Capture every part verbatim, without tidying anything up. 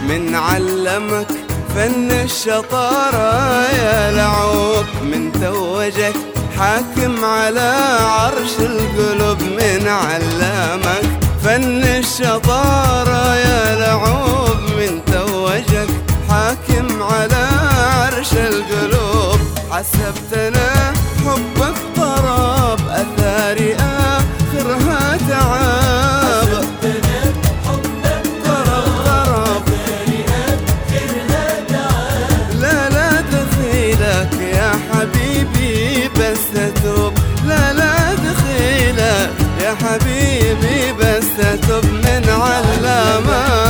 من علمك فن الشطارة يا لعوب، من توجك حاكم على عرش القلوب. من علمك فن الشطارة يا لعوب، من توجك حاكم على عرش القلوب. حسبتنا حبك طراب، أثاري آخرها تعاب. طرب طرب لا لا دخيلك يا حبيبي بس أتوب، لا لا دخيلك يا حبيبي بس أتوب. من علامة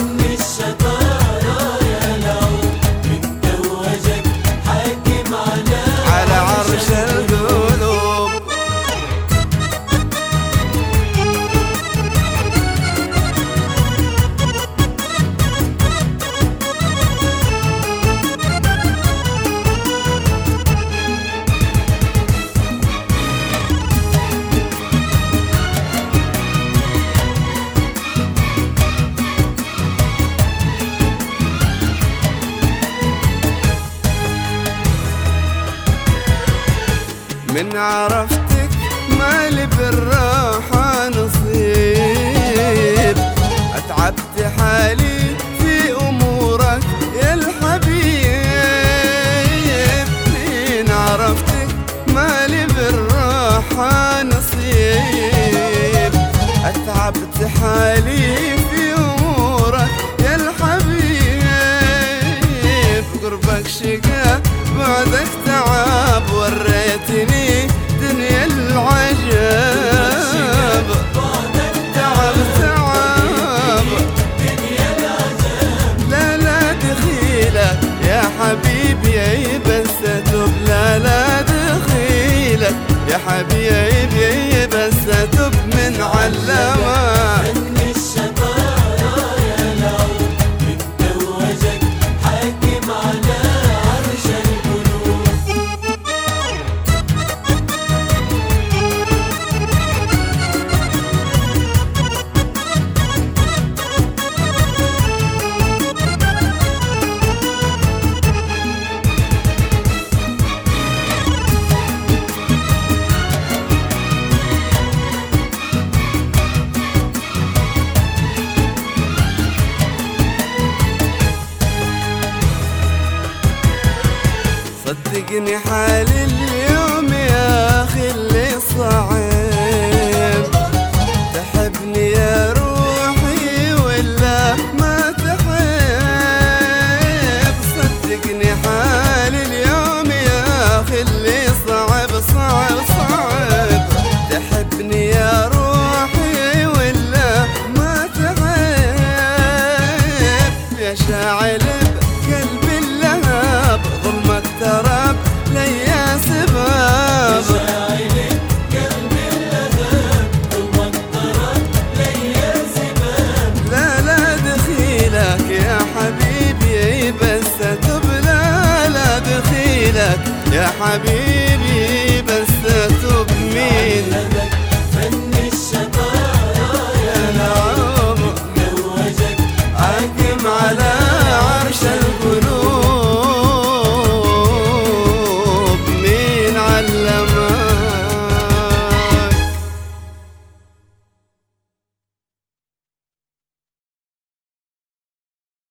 من عرفتك مالي بالراحة نصيب، أتعبت حالي في أمورك يا الحبيب. من عرفتك مالي بالراحة نصيب، أتعبت حالي في أمورك يا الحبيب. قربك شقا بعدك تعب، وريتني دنيا العجب. تعب تعب لا لا دخيلك يا حبيبي بس أتوب، لا لا دخيلك يا حبيبي بس أتوب. من علامة صدقني حال اليوم يا أخي اللي صعب. تحبني يا روحي ولا ما تحب؟ صدقني حال اليوم يا أخي اللي صعب صعب صعب. تحبني يا روحي ولا ما تحب؟ يا شاعل بقلبي اللهب، ظلمك تراب ليا سباب. شاعل قلبي اللهب، ظلمك تراب ليا سباب. لا لا دخيلك يا حبيبي بس أتوب، لا لا دخيلك يا حبيبي